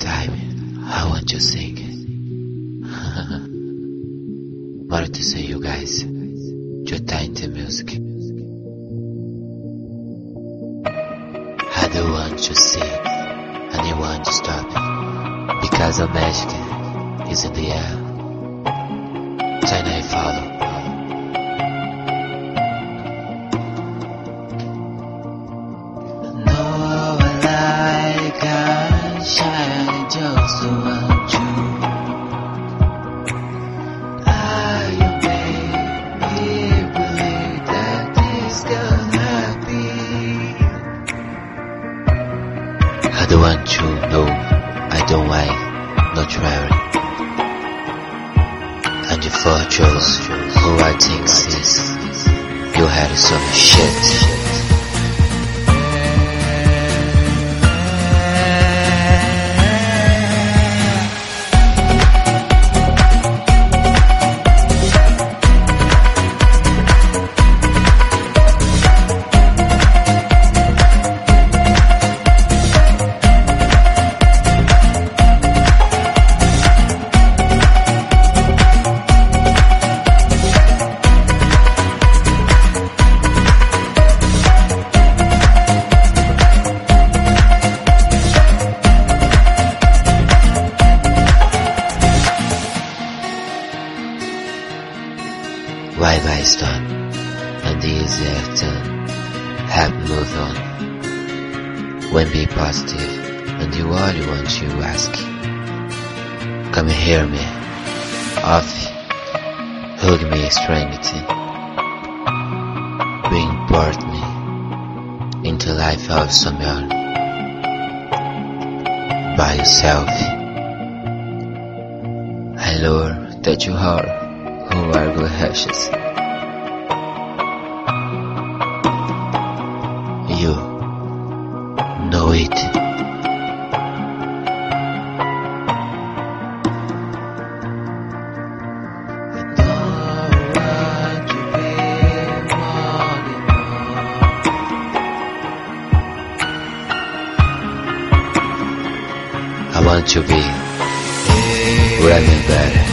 time, I want to sing. More to say, you guys. Your time to music. I don't want to sing, and you want to stop it, because the magic is in the air. Then I follow. I just want you. You made me believe that this gonna be. I don't want to know, I don't like no traveling. And if I chose who I think is, you had some shit. Why lies done, and the easy after have moved on. When be positive, and you all you want to ask. Come hear me, off, hug me strength, bring me into life of someone by yourself. I learn that you are who are good hashes. You know it. I want to be rather better.